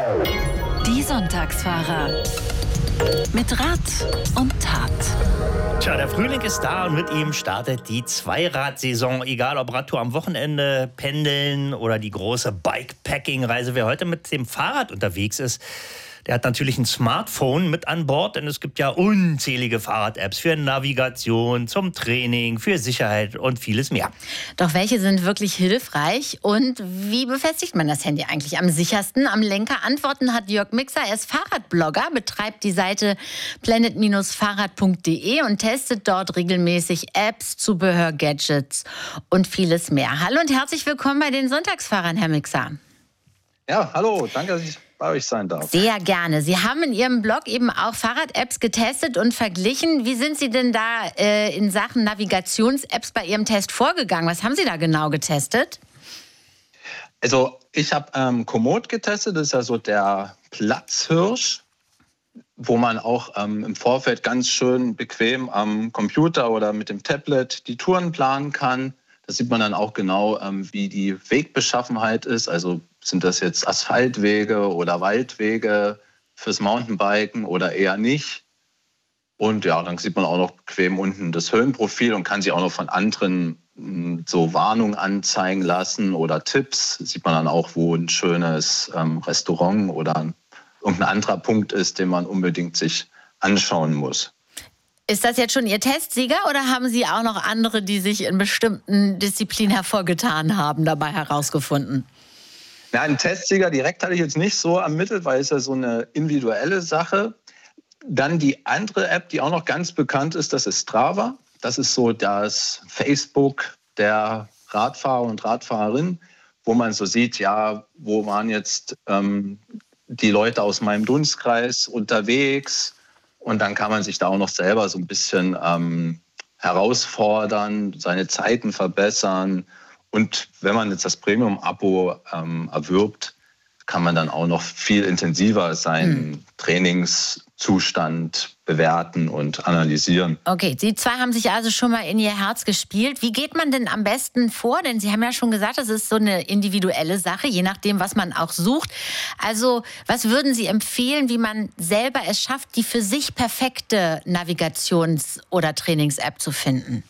Die Sonntagsfahrer. Mit Rat und Tat. Tja, der Frühling ist da und mit ihm startet die Zweiradsaison. Egal ob Radtour am Wochenende, Pendeln oder die große Bikepacking-Reise. Wer heute mit dem Fahrrad unterwegs ist, der hat natürlich ein Smartphone mit an Bord, denn es gibt ja unzählige Fahrrad-Apps für Navigation, zum Training, für Sicherheit und vieles mehr. Doch welche sind wirklich hilfreich und wie befestigt man das Handy eigentlich am sichersten? Am Lenker Antworten hat Jörg Mixer. Er ist Fahrradblogger, betreibt die Seite planet-fahrrad.de und testet dort regelmäßig Apps, Zubehör, Gadgets und vieles mehr. Hallo und herzlich willkommen bei den Sonntagsfahrern, Herr Mixer. Ja, hallo, danke, dass ich bei euch sein darf. Sehr gerne. Sie haben in Ihrem Blog eben auch Fahrrad-Apps getestet und verglichen. Wie sind Sie denn da in Sachen Navigations-Apps bei Ihrem Test vorgegangen? Was haben Sie da genau getestet? Also ich habe Komoot getestet, das ist ja so der Platzhirsch, wo man auch im Vorfeld ganz schön bequem am Computer oder mit dem Tablet die Touren planen kann. Da sieht man dann auch genau, wie die Wegbeschaffenheit ist. Also sind das jetzt Asphaltwege oder Waldwege fürs Mountainbiken oder eher nicht? Und ja, dann sieht man auch noch bequem unten das Höhenprofil und kann sich auch noch von anderen so Warnungen anzeigen lassen oder Tipps. Sieht man dann auch, wo ein schönes Restaurant oder irgendein anderer Punkt ist, den man unbedingt sich anschauen muss. Ist das jetzt schon Ihr Testsieger oder haben Sie auch noch andere, die sich in bestimmten Disziplinen hervorgetan haben, dabei herausgefunden? Ja, einen Testsieger direkt hatte ich jetzt nicht so ermittelt, weil es ja so eine individuelle Sache. Dann die andere App, die auch noch ganz bekannt ist, das ist Strava. Das ist so das Facebook der Radfahrer und Radfahrerinnen, wo man so sieht, ja, wo waren jetzt die Leute aus meinem Dunstkreis unterwegs. Und dann kann man sich da auch noch selber so ein bisschen herausfordern, seine Zeiten verbessern. Und wenn man jetzt das Premium-Abo erwirbt, kann man dann auch noch viel intensiver seinen Trainingszustand bewerten und analysieren. Okay, Sie zwei haben sich also schon mal in Ihr Herz gespielt. Wie geht man denn am besten vor? Denn Sie haben ja schon gesagt, das ist so eine individuelle Sache, je nachdem, was man auch sucht. Also, was würden Sie empfehlen, wie man selber es schafft, die für sich perfekte Navigations- oder Trainings-App zu finden?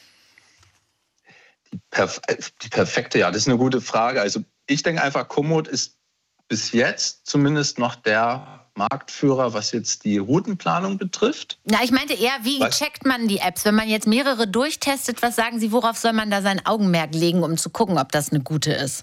Die perfekte, ja, das ist eine gute Frage. Also ich denke einfach, Komoot ist bis jetzt zumindest noch der Marktführer, was jetzt die Routenplanung betrifft. Na, ich meinte eher, wie checkt man die Apps? Wenn man jetzt mehrere durchtestet, was sagen Sie, worauf soll man da sein Augenmerk legen, um zu gucken, ob das eine gute ist?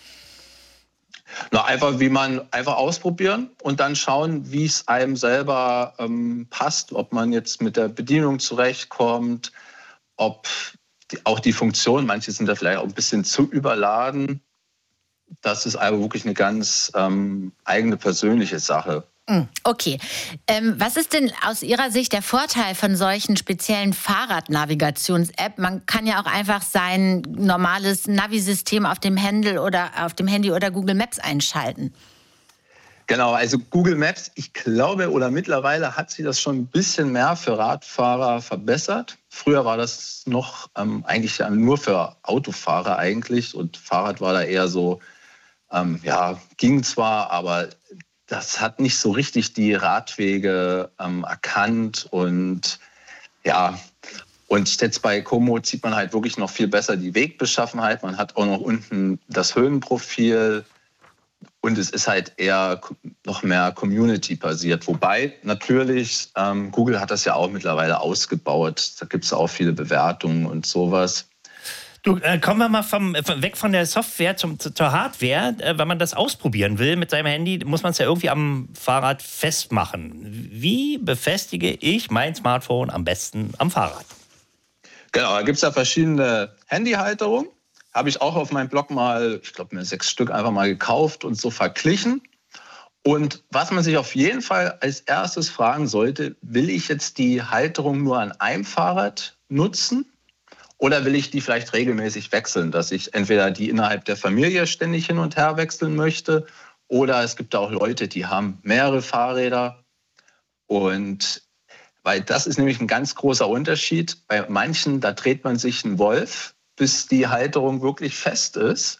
Na, einfach ausprobieren und dann schauen, wie es einem selber passt, ob man jetzt mit der Bedienung zurechtkommt, ob auch die Funktion, manche sind da vielleicht auch ein bisschen zu überladen. Das ist aber wirklich eine ganz eigene persönliche Sache. Okay. Was ist denn aus Ihrer Sicht der Vorteil von solchen speziellen Fahrradnavigations-App? Man kann ja auch einfach sein normales Navi-System auf dem Handy oder Google Maps einschalten. Genau, also Google Maps, ich glaube, oder mittlerweile hat sich das schon ein bisschen mehr für Radfahrer verbessert. Früher war das noch eigentlich nur für Autofahrer eigentlich und Fahrrad war da eher so, ging zwar, aber das hat nicht so richtig die Radwege erkannt und ja, und jetzt bei Komoot sieht man halt wirklich noch viel besser die Wegbeschaffenheit. Man hat auch noch unten das Höhenprofil. Und es ist halt eher noch mehr Community-basiert. Wobei natürlich, Google hat das ja auch mittlerweile ausgebaut. Da gibt es auch viele Bewertungen und sowas. Du, kommen wir mal weg von der Software zur Hardware. Wenn man das ausprobieren will mit seinem Handy, muss man es ja irgendwie am Fahrrad festmachen. Wie befestige ich mein Smartphone am besten am Fahrrad? Genau, da gibt es ja verschiedene Handyhalterungen. Habe ich auch auf meinem Blog mal, ich glaube mir 6 Stück einfach mal gekauft und so verglichen. Und was man sich auf jeden Fall als erstes fragen sollte, will ich jetzt die Halterung nur an einem Fahrrad nutzen oder will ich die vielleicht regelmäßig wechseln, dass ich entweder die innerhalb der Familie ständig hin und her wechseln möchte oder es gibt auch Leute, die haben mehrere Fahrräder. Und weil das ist nämlich ein ganz großer Unterschied. Bei manchen, da dreht man sich einen Wolf, bis die Halterung wirklich fest ist.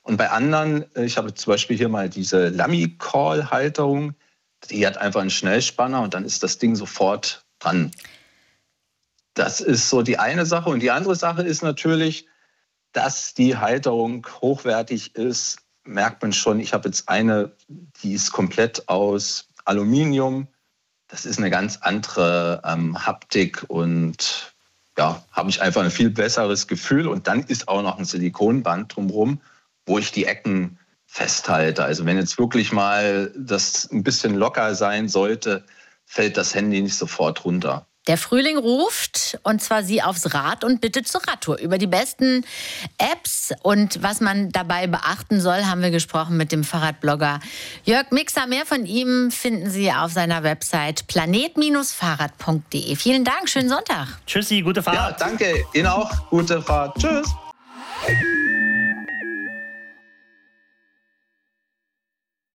Und bei anderen, ich habe zum Beispiel hier mal diese Lamy-Call-Halterung, die hat einfach einen Schnellspanner und dann ist das Ding sofort dran. Das ist so die eine Sache. Und die andere Sache ist natürlich, dass die Halterung hochwertig ist, merkt man schon. Ich habe jetzt eine, die ist komplett aus Aluminium. Das ist eine ganz andere Haptik und ja, habe ich einfach ein viel besseres Gefühl. Und dann ist auch noch ein Silikonband drumherum, wo ich die Ecken festhalte. Also wenn jetzt wirklich mal das ein bisschen locker sein sollte, fällt das Handy nicht sofort runter. Der Frühling ruft, und zwar Sie aufs Rad und bitte zur Radtour. Über die besten Apps und was man dabei beachten soll, haben wir gesprochen mit dem Fahrradblogger Jörg Mixer. Mehr von ihm finden Sie auf seiner Website planet-fahrrad.de. Vielen Dank, schönen Sonntag. Tschüssi, gute Fahrt. Ja, danke. Ihnen auch. Gute Fahrt. Tschüss.